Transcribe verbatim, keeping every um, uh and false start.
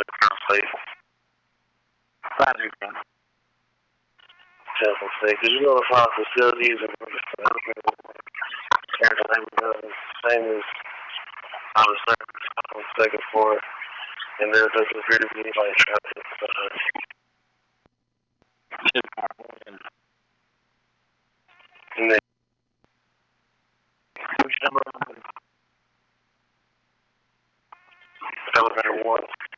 place. Project. Definitely, because you know the farm facilities and everything does the same as on the surface, on the second floor, and there doesn't appear to be anybody trapped inside. And then, which number? elevator one.